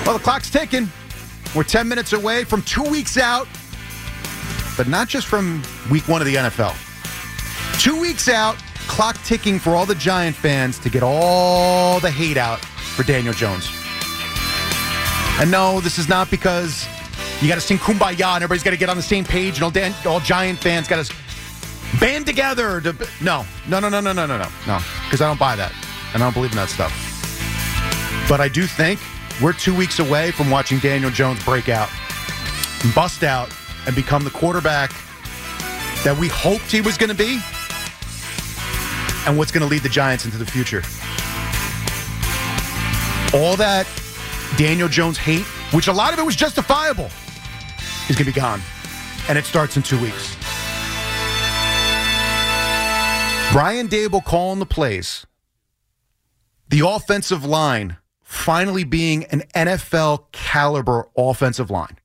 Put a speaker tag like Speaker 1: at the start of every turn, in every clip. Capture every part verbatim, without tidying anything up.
Speaker 1: Well, the clock's ticking. We're ten minutes away from two weeks out, but not just from week one of the N F L. Two weeks out, clock ticking for all the Giant fans to get all the hate out for Daniel Jones. And no, this is not because you got to sing Kumbaya and everybody's got to get on the same page and all, Dan- all Giant fans got to band together. To, no, no, no, no, no, no, no, no, no, because I don't buy that, and I don't believe in that stuff. But I do think we're two weeks away from watching Daniel Jones break out, bust out, and become the quarterback that we hoped he was going to be and what's going to lead the Giants into the future. All that Daniel Jones hate, which a lot of it was justifiable, is going to be gone. And it starts in two weeks. Brian Daboll calling the plays. The offensive line finally being an N F L caliber offensive line.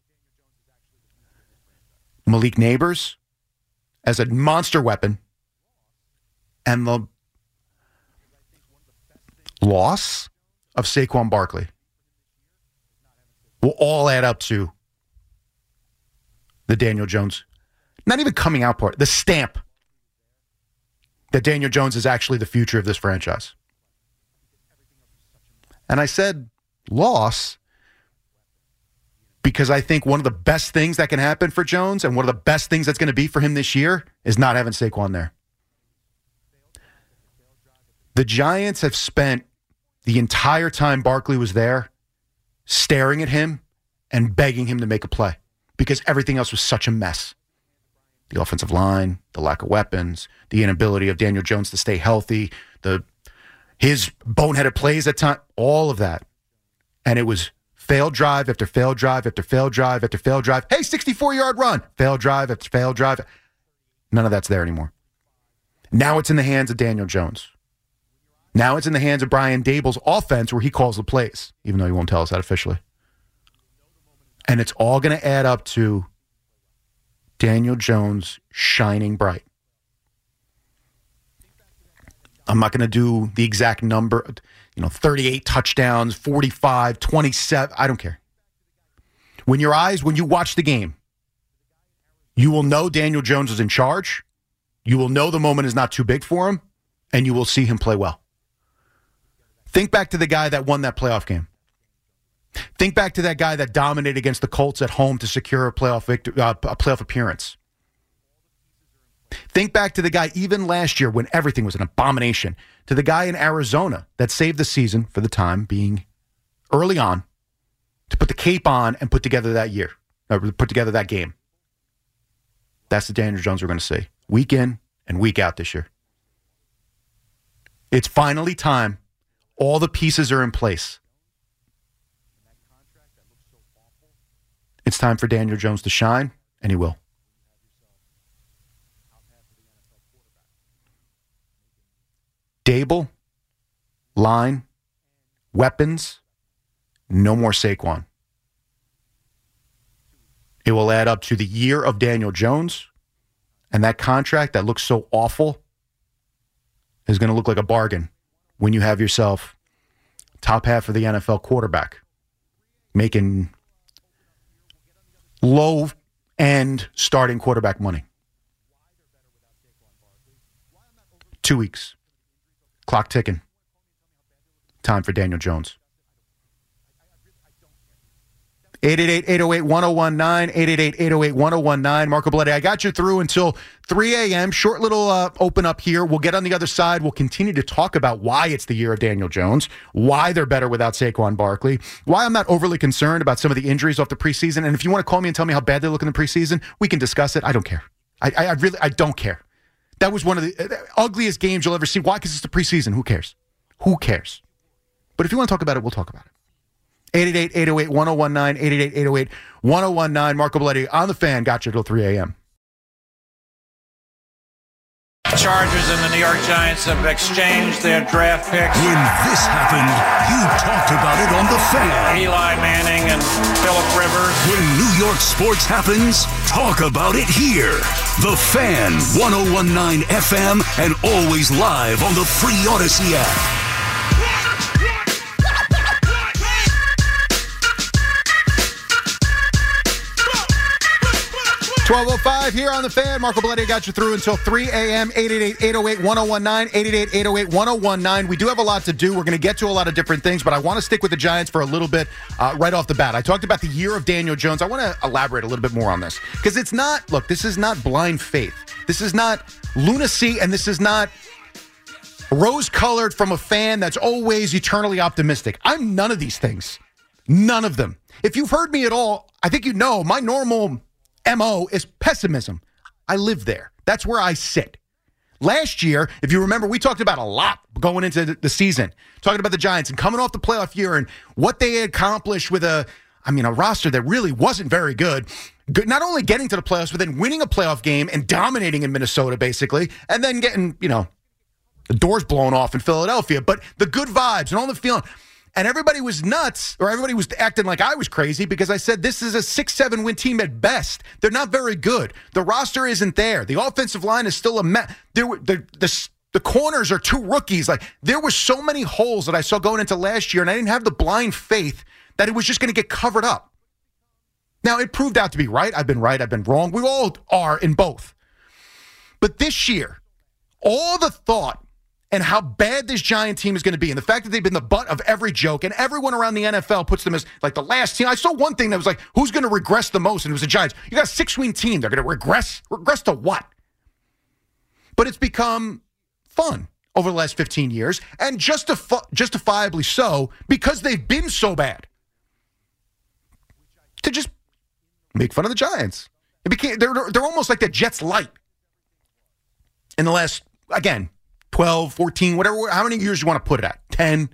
Speaker 1: Malik Nabers as a monster weapon, and the loss of Saquon Barkley will all add up to the Daniel Jones, not even coming out part, the stamp that Daniel Jones is actually the future of this franchise. And I said loss because I think one of the best things that can happen for Jones and one of the best things that's going to be for him this year is not having Saquon there. The Giants have spent the entire time Barkley was there staring at him and begging him to make a play because everything else was such a mess. The offensive line, the lack of weapons, the inability of Daniel Jones to stay healthy, the his boneheaded plays at time, all of that. And it was failed drive after failed drive after failed drive after failed drive. Hey, sixty-four-yard run. Failed drive after failed drive. None of that's there anymore. Now it's in the hands of Daniel Jones. Now it's in the hands of Brian Daboll's offense where he calls the plays, even though he won't tell us that officially. And it's all going to add up to Daniel Jones shining bright. I'm not going to do the exact number, you know, thirty-eight touchdowns, forty-five, twenty-seven. I don't care. When your eyes, when you watch the game, you will know Daniel Jones is in charge. You will know the moment is not too big for him, and you will see him play well. Think back to the guy that won that playoff game. Think back to that guy that dominated against the Colts at home to secure a playoff victory, uh, a playoff appearance. Think back to the guy even last year when everything was an abomination, to the guy in Arizona that saved the season for the time being early on to put the cape on and put together that year, or put together that game. That's the Daniel Jones we're going to see week in and week out this year. It's finally time. All the pieces are in place. It's time for Daniel Jones to shine, and he will. Daboll, line, weapons, no more Saquon. It will add up to the year of Daniel Jones, and that contract that looks so awful is going to look like a bargain when you have yourself top half of the N F L quarterback making low-end starting quarterback money. Two weeks. Clock ticking. Time for Daniel Jones. eight eight eight, eight oh eight, one oh one nine, eight eight eight, eight oh eight, one oh one nine. Marco Belletti, I got you through until three a.m. Short little uh, open up here. We'll get on the other side. We'll continue to talk about why it's the year of Daniel Jones, why they're better without Saquon Barkley, why I'm not overly concerned about some of the injuries off the preseason. And if you want to call me and tell me how bad they look in the preseason, we can discuss it. I don't care. I, I, I really, I don't care. That was one of the uh, ugliest games you'll ever see. Why? Because it's the preseason. Who cares? Who cares? But if you want to talk about it, we'll talk about it. eight eight eight, eight oh eight, one oh one nine, eight eight eight, eight oh eight, one oh one nine. Marco Belletti on the Fan. Got you till three a.m.
Speaker 2: Chargers and the New York Giants have exchanged their draft picks.
Speaker 3: When this happened, you talked about it on the Fan.
Speaker 2: Eli Manning and Phillip Rivers.
Speaker 3: When New York sports happens, talk about it here. The Fan, one oh one nine F M, and always live on the free Odyssey app.
Speaker 1: twelve oh five here on The Fan. Marco Belletti got you through until three a.m. eight eight eight, eight oh eight, one oh one nine, eight eight eight, eight oh eight, one oh one nine. We do have a lot to do. We're going to get to a lot of different things, but I want to stick with the Giants for a little bit uh, right off the bat. I talked about the year of Daniel Jones. I want to elaborate a little bit more on this because it's not, look, this is not blind faith. This is not lunacy, and this is not rose-colored from a fan that's always eternally optimistic. I'm none of these things. None of them. If you've heard me at all, I think you know my normal M O is pessimism. I live there. That's where I sit. Last year, if you remember, we talked about a lot going into the season, talking about the Giants and coming off the playoff year and what they had accomplished with a, I mean, a roster that really wasn't very good. Good, not only getting to the playoffs, but then winning a playoff game and dominating in Minnesota, basically, and then getting, you know, the doors blown off in Philadelphia. But the good vibes and all the feeling. And everybody was nuts, or everybody was acting like I was crazy because I said this is a six seven win team at best. They're not very good. The roster isn't there. The offensive line is still a mess. There were the, the the corners are two rookies. Like there were so many holes that I saw going into last year, and I didn't have the blind faith that it was just going to get covered up. Now it proved out to be right. I've been right. I've been wrong. We all are in both. But this year, all the thought and how bad this Giant team is going to be, and the fact that they've been the butt of every joke, and everyone around the N F L puts them as like the last team. I saw one thing that was like, who's going to regress the most? And it was the Giants. You got a six-win team. They're going to regress? Regress to what? But it's become fun over the last fifteen years, and justifi- justifiably so, because they've been so bad. To just make fun of the Giants. It became they're, they're almost like the Jets light in the last, again, twelve, fourteen, whatever, how many years you want to put it at? ten.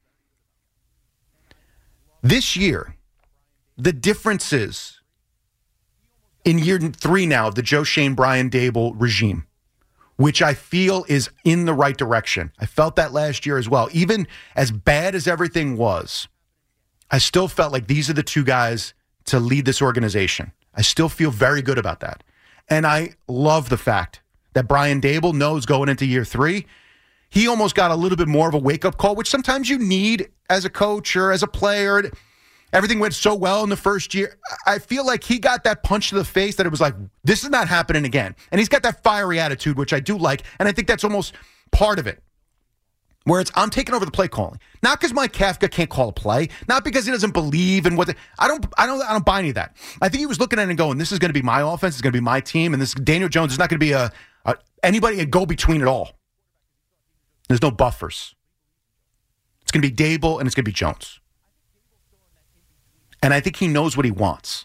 Speaker 1: This year, the differences in year three now of the Joe Schoen, Brian Daboll regime, which I feel is in the right direction. I felt that last year as well. Even as bad as everything was, I still felt like these are the two guys to lead this organization. I still feel very good about that. And I love the fact that Brian Daboll knows going into year three, he almost got a little bit more of a wake-up call, which sometimes you need as a coach or as a player. Everything went so well in the first year. I feel like he got that punch to the face that it was like, this is not happening again. And he's got that fiery attitude, which I do like, and I think that's almost part of it. Where it's, I'm taking over the play calling. Not because Mike Kafka can't call a play, not because he doesn't believe in what the, I don't I don't I don't buy any of that. I think he was looking at it and going, this is going to be my offense, it's going to be my team, and this Daniel Jones is not going to be a, a anybody a go between at all. There's no buffers. It's going to be Daboll and it's going to be Jones. And I think he knows what he wants.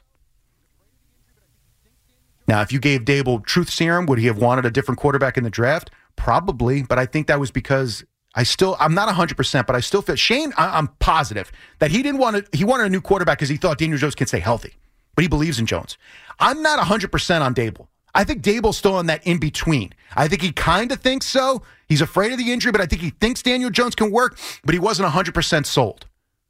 Speaker 1: Now, if you gave Daboll truth serum, would he have wanted a different quarterback in the draft? Probably, but I think that was because I still, I'm not one hundred percent, but I still feel, Shane, I, I'm positive that he didn't want to, he wanted a new quarterback because he thought Daniel Jones can stay healthy, but he believes in Jones. I'm not one hundred percent on Daboll. I think Daboll's still in that in-between. I think he kind of thinks so. He's afraid of the injury, but I think he thinks Daniel Jones can work, but he wasn't one hundred percent sold.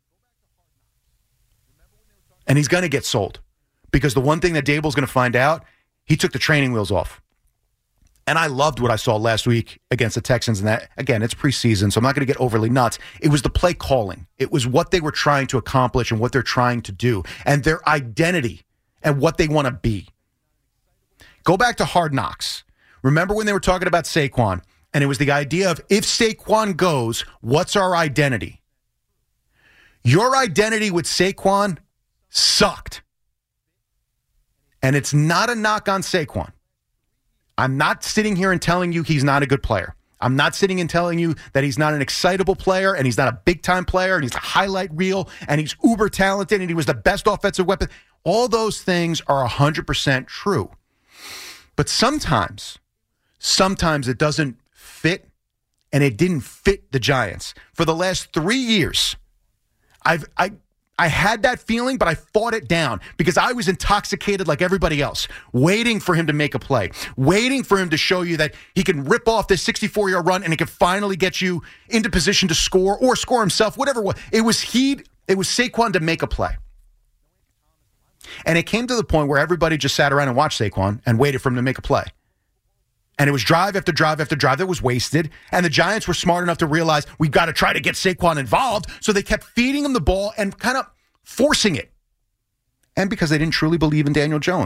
Speaker 1: And he's going to get sold because the one thing that Daboll's going to find out, he took the training wheels off. And I loved what I saw last week against the Texans. And that, again, it's preseason, so I'm not going to get overly nuts. It was the play calling. It was what they were trying to accomplish and what they're trying to do and their identity and what they want to be. Go back to Hard Knocks. Remember when they were talking about Saquon, and it was the idea of if Saquon goes, what's our identity? Your identity with Saquon sucked. And it's not a knock on Saquon. I'm not sitting here and telling you he's not a good player. I'm not sitting and telling you that he's not an excitable player and he's not a big-time player and he's a highlight reel and he's uber talented and he was the best offensive weapon. All those things are one hundred percent true. But sometimes, sometimes it doesn't fit, and it didn't fit the Giants. For the last three years, I've I I had that feeling, but I fought it down because I was intoxicated like everybody else, waiting for him to make a play, waiting for him to show you that he can rip off this sixty-four-yard run and he can finally get you into position to score or score himself, whatever it was. It was he, it was Saquon to make a play. And it came to the point where everybody just sat around and watched Saquon and waited for him to make a play. And it was drive after drive after drive that was wasted. And the Giants were smart enough to realize we've got to try to get Saquon involved. So they kept feeding him the ball and kind of forcing it. And because they didn't truly believe in Daniel Jones.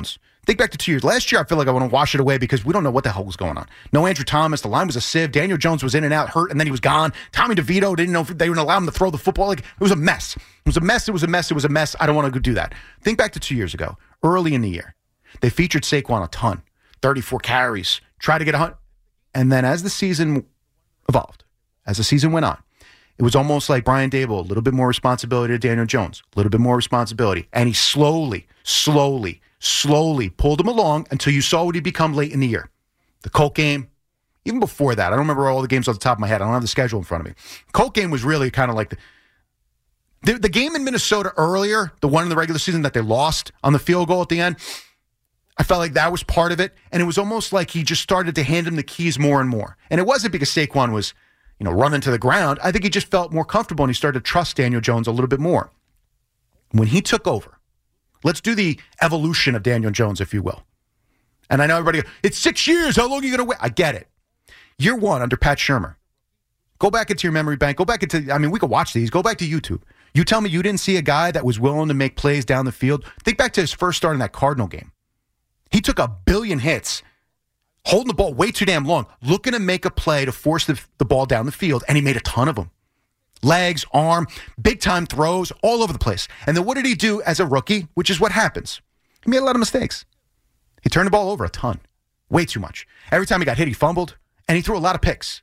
Speaker 1: Think back to two years. Last year, I feel like I want to wash it away because we don't know what the hell was going on. No Andrew Thomas. The line was a sieve. Daniel Jones was in and out, hurt, and then he was gone. Tommy DeVito didn't know if they were going to allow him to throw the football. Like, it was a mess. It was a mess. It was a mess. It was a mess. I don't want to go do that. Think back to two years ago, early in the year. They featured Saquon a ton. thirty-four carries. Tried to get a hunt. And then as the season evolved, as the season went on, it was almost like Brian Daboll, a little bit more responsibility to Daniel Jones, a little bit more responsibility. And he slowly, slowly, slowly pulled him along until you saw what he'd become late in the year. The Colt game, even before that, I don't remember all the games off the top of my head. I don't have the schedule in front of me. Colt game was really kind of like the, the, the game in Minnesota earlier, the one in the regular season that they lost on the field goal at the end. I felt like that was part of it. And it was almost like he just started to hand him the keys more and more. And it wasn't because Saquon was, you know, running to the ground. I think he just felt more comfortable and he started to trust Daniel Jones a little bit more. When he took over, let's do the evolution of Daniel Jones, if you will. And I know everybody goes, it's six years. How long are you going to wait? I get it. Year one under Pat Shurmur. Go back into your memory bank. Go back into, I mean, we could watch these. Go back to YouTube. You tell me you didn't see a guy that was willing to make plays down the field. Think back to his first start in that Cardinal game. He took a billion hits, holding the ball way too damn long, looking to make a play to force the, the ball down the field, and he made a ton of them. Legs, arm, big-time throws, all over the place. And then what did he do as a rookie, which is what happens? He made a lot of mistakes. He turned the ball over a ton, way too much. Every time he got hit, he fumbled, and he threw a lot of picks.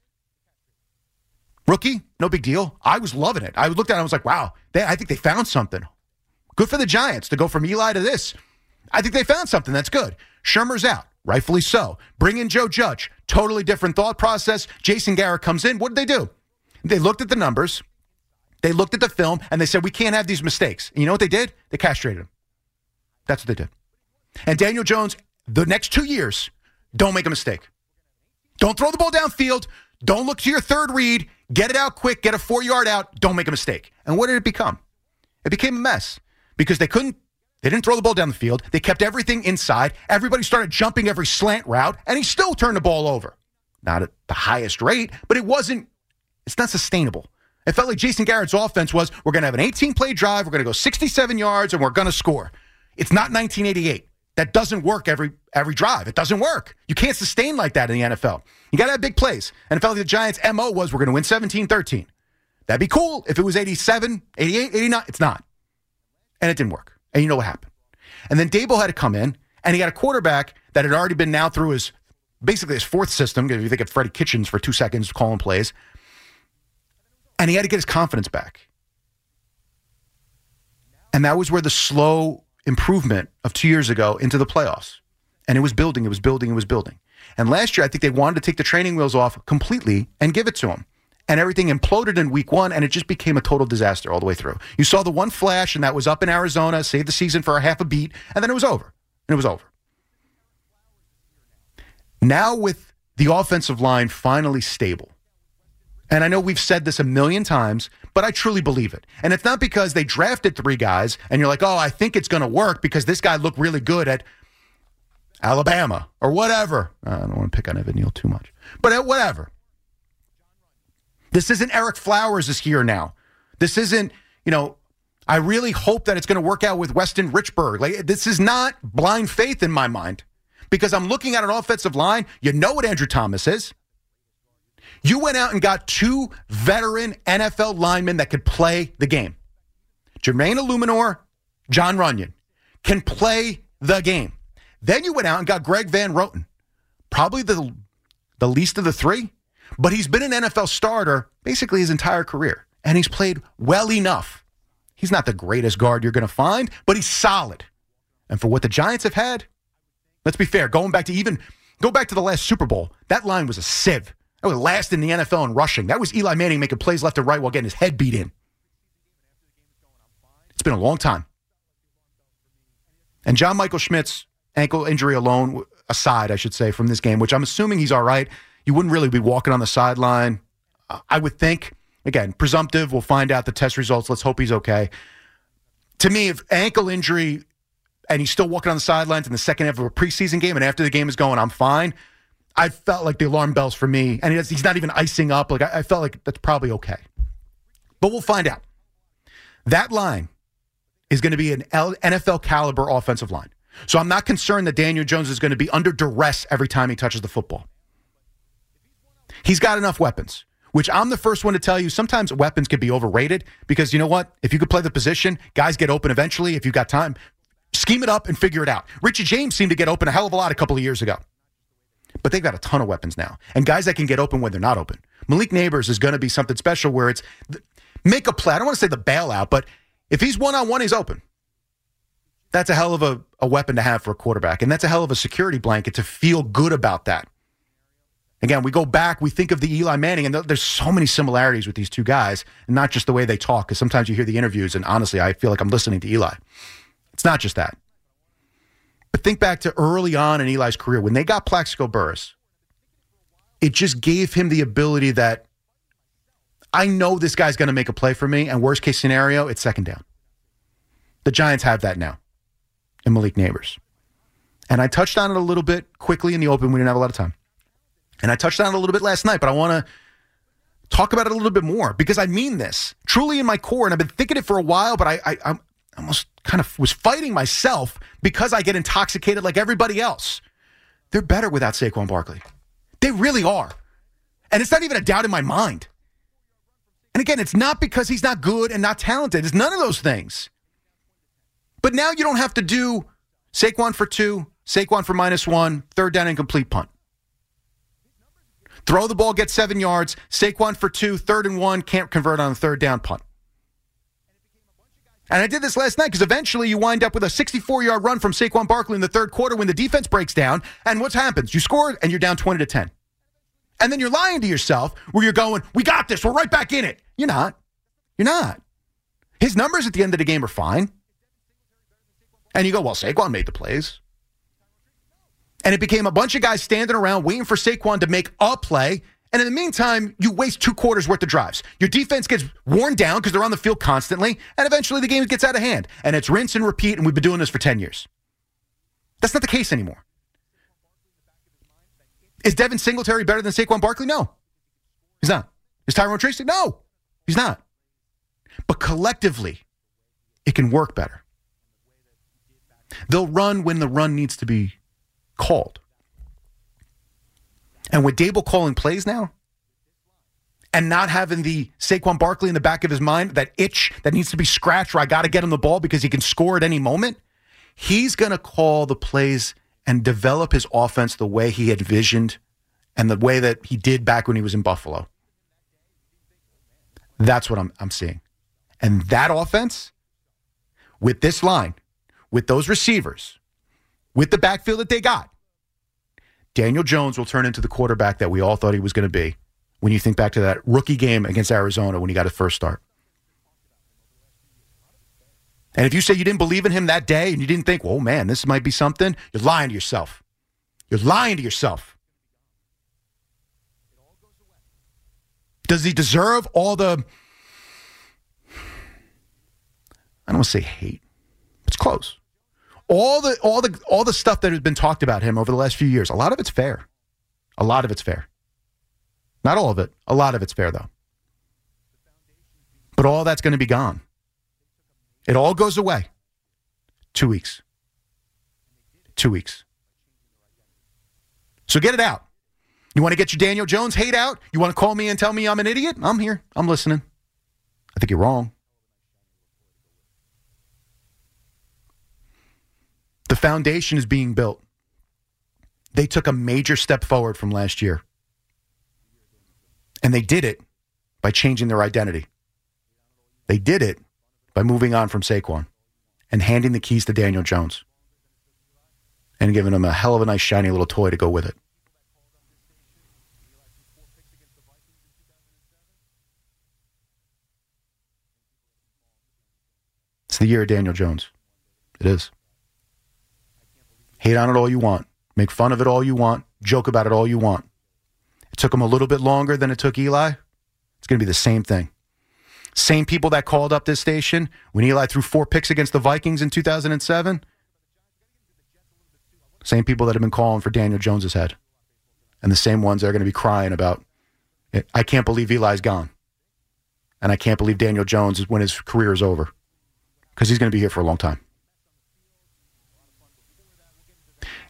Speaker 1: Rookie, no big deal. I was loving it. I looked at it and I was like, wow, they, I think they found something. Good for the Giants to go from Eli to this. I think they found something that's good. Shurmur's out, rightfully so. Bring in Joe Judge, totally different thought process. Jason Garrett comes in. What did they do? They looked at the numbers. They looked at the film, and they said, we can't have these mistakes. And you know what they did? They castrated him. That's what they did. And Daniel Jones, the next two years, don't make a mistake. Don't throw the ball downfield. Don't look to your third read. Get it out quick. Get a four-yard out. Don't make a mistake. And what did it become? It became a mess because they couldn't They didn't throw the ball down the field. They kept everything inside. Everybody started jumping every slant route, and he still turned the ball over. Not at the highest rate, but it wasn't, it's not sustainable. It felt like Jason Garrett's offense was, we're going to have an eighteen-play drive, we're going to go sixty-seven yards, and we're going to score. It's not nineteen eighty-eight. That doesn't work every every drive. It doesn't work. You can't sustain like that in the N F L. You got to have big plays. And it felt like the Giants' M O was, we're going to win seventeen thirteen. That'd be cool if it was eighty-seven, eighty-eight, eighty-nine. It's not. And it didn't work. And you know what happened. And then Daboll had to come in, and he got a quarterback that had already been now through his, basically his fourth system, if you think of Freddie Kitchens for two seconds calling plays, and he had to get his confidence back. And that was where the slow improvement of two years ago into the playoffs. And it was building, it was building, it was building. And last year, I think they wanted to take the training wheels off completely and give it to him. And everything imploded in week one, and it just became a total disaster all the way through. You saw the one flash, and that was up in Arizona, saved the season for a half a beat, and then it was over. And it was over. Now with the offensive line finally stable, and I know we've said this a million times, but I truly believe it. And it's not because they drafted three guys, and you're like, oh, I think it's going to work because this guy looked really good at Alabama or whatever. I don't want to pick on Evan Neal too much. But at whatever. This isn't Eric Flowers is here now. This isn't, you know, I really hope that it's going to work out with Weston Richburg. Like, this is not blind faith in my mind because I'm looking at an offensive line. You know what Andrew Thomas is. You went out and got two veteran N F L linemen that could play the game. Jermaine Illuminor, John Runyon can play the game. Then you went out and got Greg Van Roten, probably the, the least of the three. But he's been an N F L starter basically his entire career, and he's played well enough. He's not the greatest guard you're going to find, but he's solid. And for what the Giants have had, let's be fair, going back to even, go back to the last Super Bowl, that line was a sieve. That was last in the N F L in rushing. That was Eli Manning making plays left and right while getting his head beat in. It's been a long time. And John Michael Schmidt's ankle injury alone, aside, I should say, from this game, which I'm assuming he's all right. You wouldn't really be walking on the sideline, uh, I would think. Again, presumptive. We'll find out the test results. Let's hope he's okay. To me, if ankle injury and he's still walking on the sidelines in the second half of a preseason game and after the game is going, I'm fine. I felt like the alarm bells for me. And he's not even icing up. Like I, I felt like that's probably okay. But we'll find out. That line is going to be an N F L caliber offensive line. So I'm not concerned that Daniel Jones is going to be under duress every time he touches the football. He's got enough weapons, which I'm the first one to tell you sometimes weapons can be overrated because you know what? If you could play the position, guys get open eventually if you've got time. Scheme it up and figure it out. Richie James seemed to get open a hell of a lot a couple of years ago. But they've got a ton of weapons now. And guys that can get open when they're not open. Malik Neighbors is going to be something special where it's make a play. I don't want to say the bailout, but if he's one-on-one, he's open. That's a hell of a, a weapon to have for a quarterback. And that's a hell of a security blanket to feel good about that. Again, we go back, we think of the Eli Manning, and th- there's so many similarities with these two guys, and not just the way they talk, because sometimes you hear the interviews, and honestly, I feel like I'm listening to Eli. It's not just that. But think back to early on in Eli's career. When they got Plaxico Burress, it just gave him the ability that I know this guy's going to make a play for me, and worst case scenario, it's second down. The Giants have that now in Malik Neighbors. And I touched on it a little bit quickly in the open. We didn't have a lot of time. And I touched on it a little bit last night, but I want to talk about it a little bit more because I mean this truly in my core, and I've been thinking it for a while, but I, I I'm almost kind of was fighting myself because I get intoxicated like everybody else. They're better without Saquon Barkley. They really are. And it's not even a doubt in my mind. And again, it's not because he's not good and not talented. It's none of those things. But now you don't have to do Saquon for two, Saquon for minus one, third down incomplete punt. Throw the ball, get seven yards, Saquon for two, third and one, can't convert on a third down punt. And I did this last night because eventually you wind up with a sixty-four-yard run from Saquon Barkley in the third quarter when the defense breaks down. And what happens? You score and you're down twenty to ten. And then you're lying to yourself where you're going, we got this, we're right back in it. You're not. You're not. His numbers at the end of the game are fine. And you go, well, Saquon made the plays. And it became a bunch of guys standing around waiting for Saquon to make a play. And in the meantime, you waste two quarters worth of drives. Your defense gets worn down because they're on the field constantly. And eventually the game gets out of hand. And it's rinse and repeat. And we've been doing this for ten years. That's not the case anymore. Is Devin Singletary better than Saquon Barkley? No. He's not. Is Tyrone Tracy? No. He's not. But collectively, it can work better. They'll run when the run needs to be called. And with Dable calling plays now and not having the Saquon Barkley in the back of his mind, that itch that needs to be scratched where I got to get him the ball because he can score at any moment, he's going to call the plays and develop his offense the way he had envisioned and the way that he did back when he was in Buffalo. That's what I'm I'm seeing. And that offense, with this line, with those receivers, with the backfield that they got, Daniel Jones will turn into the quarterback that we all thought he was going to be when you think back to that rookie game against Arizona when he got his first start. And if you say you didn't believe in him that day and you didn't think, oh, man, this might be something, you're lying to yourself. You're lying to yourself. Does he deserve all the, I don't want to say hate. It's close. All the all the all the stuff that has been talked about him over the last few years, a lot of it's fair. A lot of it's fair. Not all of it. A lot of it's fair, though. But all that's going to be gone. It all goes away. Two weeks. Two weeks. So get it out. You want to get your Daniel Jones hate out? You want to call me and tell me I'm an idiot? I'm here. I'm listening. I think you're wrong. The foundation is being built. They took a major step forward from last year. And they did it by changing their identity. They did it by moving on from Saquon and handing the keys to Daniel Jones and giving him a hell of a nice shiny little toy to go with it. It's the year of Daniel Jones. It is. Hate on it all you want. Make fun of it all you want. Joke about it all you want. It took him a little bit longer than it took Eli. It's going to be the same thing. Same people that called up this station when Eli threw four picks against the Vikings in two thousand seven. Same people that have been calling for Daniel Jones' head. And the same ones that are going to be crying about, I can't believe Eli's gone. And I can't believe Daniel Jones is when his career is over. Because he's going to be here for a long time.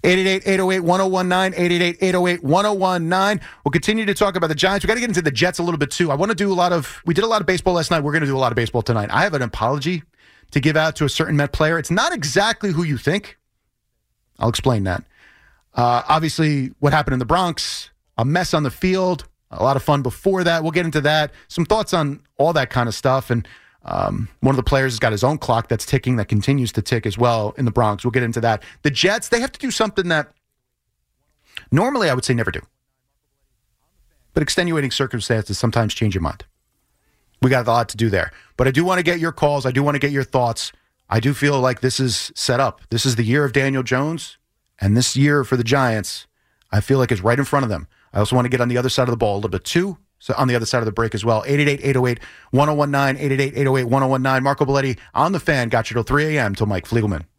Speaker 1: eight eight eight, eight oh eight, one oh one nine, eight eight eight, eight oh eight, one oh one nine. We'll continue to talk about the Giants. We got to get into the Jets a little bit, too. I want to do a lot of, we did a lot of baseball last night. We're going to do a lot of baseball tonight. I have an apology to give out to a certain Met player. It's not exactly who you think. I'll explain that. Uh, obviously, what happened in the Bronx, a mess on the field, a lot of fun before that. We'll get into that. Some thoughts on all that kind of stuff. And um, one of the players has got his own clock that's ticking, that continues to tick as well in the Bronx. We'll get into that. The Jets, they have to do something that normally I would say never do. But extenuating circumstances sometimes change your mind. We got a lot to do there. But I do want to get your calls. I do want to get your thoughts. I do feel like this is set up. This is the year of Daniel Jones. And this year for the Giants, I feel like is right in front of them. I also want to get on the other side of the ball a little bit too. So on the other side of the break as well. eight eight eight, eight oh eight, one oh one nine, eight eight eight, eight oh eight, one oh one nine. Marco Belletti on the Fan. Got you till three a.m. till Mike Fliegelman.